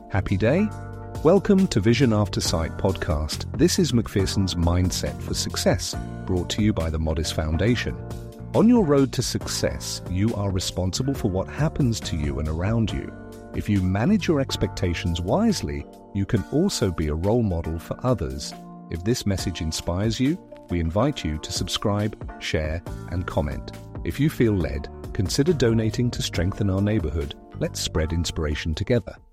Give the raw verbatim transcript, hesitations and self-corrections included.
Happy day? Welcome to Vision After Sight podcast. This is Macpherson's Mindset for Success, brought to you by the Modis Foundation. On your road to success, you are responsible for what happens to you and around you. If you manage your expectations wisely, you can also be a role model for others. If this message inspires you, we invite you to subscribe, share, and comment. If you feel led, consider donating to strengthen our neighborhood. Let's spread inspiration together.